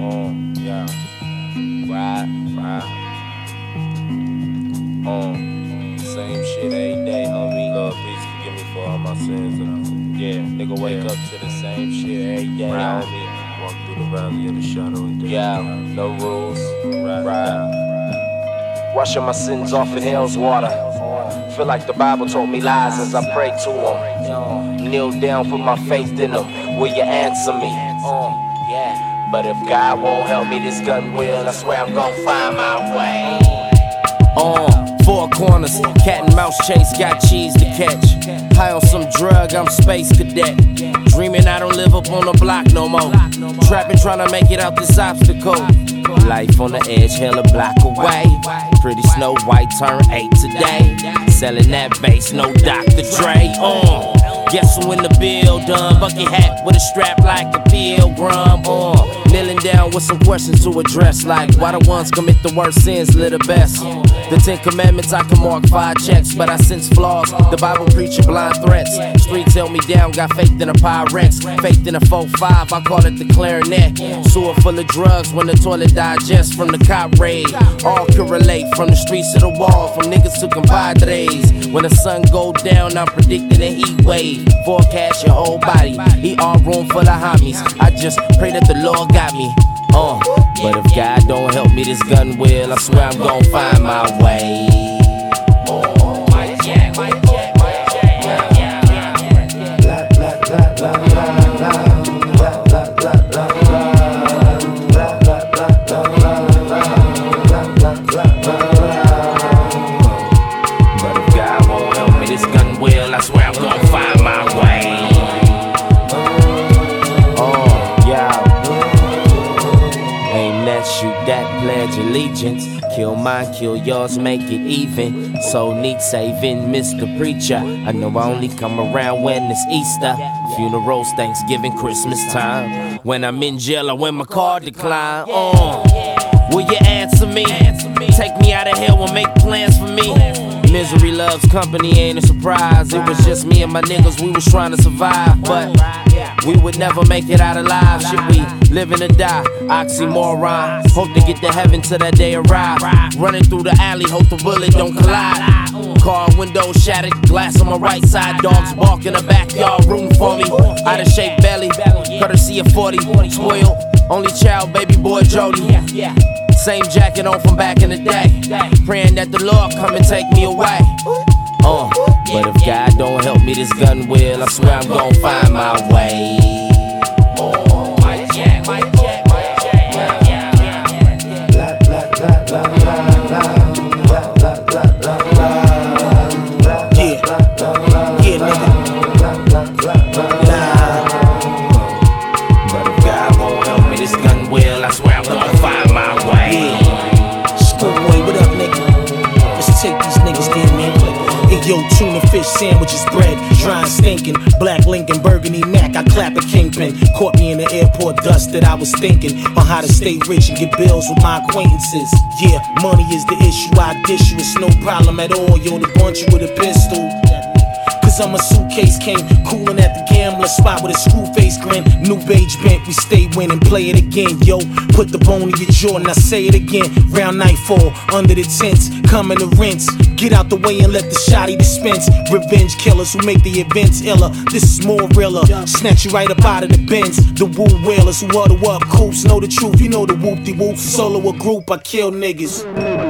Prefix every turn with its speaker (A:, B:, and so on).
A: Yeah. Right. Same shit every day, homie. Lord, please forgive me for all my sins. Yeah, nigga, wake up to the same shit every day, homie. Walk through the valley of the shadow of death. Yeah, no rules. Right. Washing my sins off in hell's water. Feel like the Bible told me lies as I pray to him. Kneel down, put my faith in him. Will you answer me? Yeah. But if God won't help me, this gun will. I swear I'm gon' find my way. Four corners, cat and mouse chase, got cheese to catch. High on some drug, I'm space cadet. Dreaming I don't live up on the block no more. Trapping, trying to make it out this obstacle. Life on the edge, hell a block away. Pretty Snow White turned 8 today. Selling that bass, no Dr. Dre. Guess who in the building? Bucket hat with a strap like a pilgrim. Kneeling down with some questions to address, like why the ones commit the worst sins live the best. The 10 Commandments I can mark 5 checks, but I sense flaws. The Bible preaching blind threats. Streets held me down, got faith in a Pyrex. Faith in a 4-5, I call it the clarinet. Sewer full of drugs when the toilet digests from the cop raid. All can relate from the streets to the wall, from niggas to compadres. When the sun go down, I'm predicting a heat wave. Forecast your whole body, he all room for the homies. I just pray that the Lord got me. But if God don't help me, this gun will. I swear I'm gon' find my way. But if God won't help me, this gun will. I swear I'm gon' find my way. Shoot that, pledge allegiance. Kill mine, kill yours, make it even. So need saving, Mr. Preacher. I know I only come around when it's Easter. Funerals, Thanksgiving, Christmas time. When I'm in jail or when my car decline. Will you answer me? Take me out of hell and make plans for me. Misery loves company, ain't a surprise. It was just me and my niggas, we was trying to survive. But we would never make it out alive. Should we living or die? Oxymoron. Hope to get to heaven till that day arrive. Running through the alley, hope the bullet don't collide. Car window shattered, glass on my right side. Dogs bark in the backyard, rooting for me. Out of shape belly, courtesy of 40. Spoiled, only child, baby boy Jody. Same jacket on from back in the day. Praying that the Lord come and take me away. But if God don't help me, this gun will. I swear I'm gon' find my way. But if God won't help me, this gun will. I swear I'm gon' find my way.
B: Schoolboy, what up, nigga? Let's take these niggas there, man. Hey, yo, tuna fish sandwiches, bread, dry and stinking. Black Lincoln, burgundy Mac, I clap a kingpin. Caught me in the airport dust that I was thinking on how to stay rich and get bills with my acquaintances. Yeah, money is the issue, I dish you, it's no problem at all. Yo, to bunch you with a pistol. Cause I'm a suitcase king, coolin' at the gambler spot with a screw face grin. New beige bent, we stay winning, play it again. Yo, put the bone in your jaw and I say it again. Round nightfall, under the tents, coming to rinse. Get out the way and let the shotty dispense. Revenge killers who make the events iller. This is more realer. Snatch you right up out of the bins. The woo wailers who huddle up coops know the truth. You know the whoop-de-whoop. Solo or group, I kill niggas.